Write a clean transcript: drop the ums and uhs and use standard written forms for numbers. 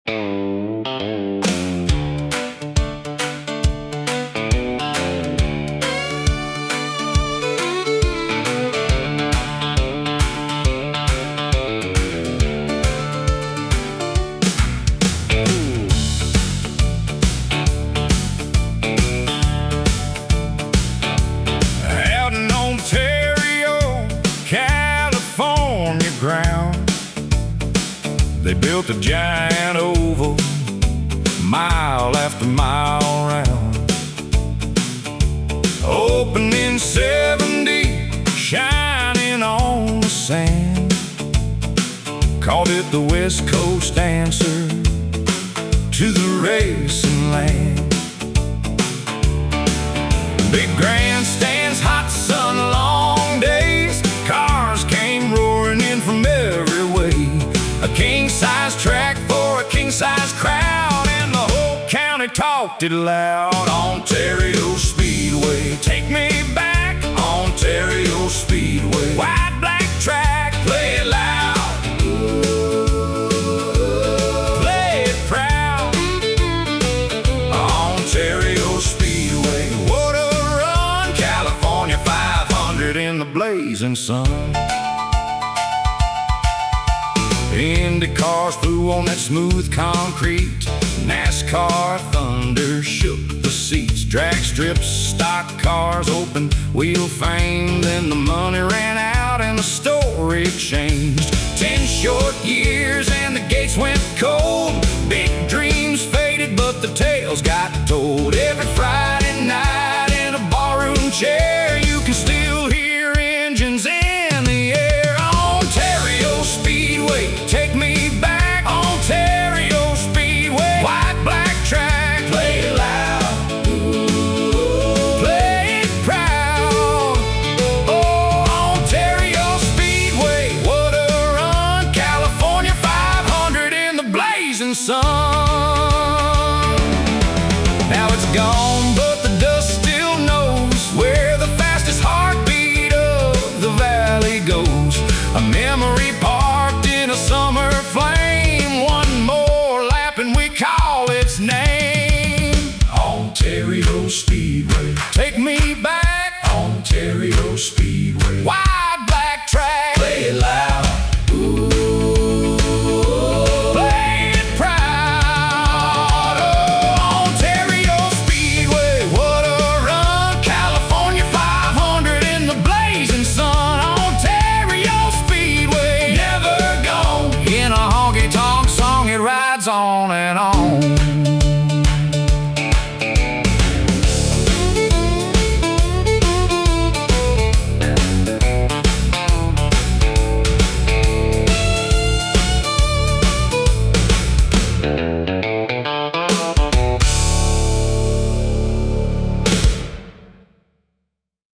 Out in Ontario, California ground, they built a giant oval, mile after mile round. Opened in '70, shining on the sand. Called it the West Coast answer to the racing land. Big grandstands, hot sun, long days. Cars came roaring in from every way. A king-size track for a king-size crowd, and the whole county talked it loud. Ontario Speedway, take me back. Ontario Speedway, white, black track, play it loud. Play it proud. Ontario Speedway, what a run. California 500 in the blazing sun. Indy cars flew on that smooth concrete. NASCAR thunder shook the seats. Drag strips, stock cars, open wheel fame. Then the money ran out and the story changed. 10 short years and the gates went cold. Big dreams faded, but the tales got told. Every Friday night in a barroom chair, you can still hear engines in the air. Ontario Speedway, take me back. Ontario Speedway, white, black track, play it loud. Play it proud. Oh, Ontario Speedway, what a run. California 500 in the blazing sun. Now it's gone, but the dust still knows where the fastest heartbeat of the valley goes. A memory parked in a summer flame. One more lap and we call its name. Ontario Speedway, take me back. Ontario Speedway, wide, black track, play it loud. Play it proud. Oh, Ontario Speedway, what a run. California 500 in the blazing sun. Ontario Speedway, never gone. In a honky-tonk song, it rides on and on.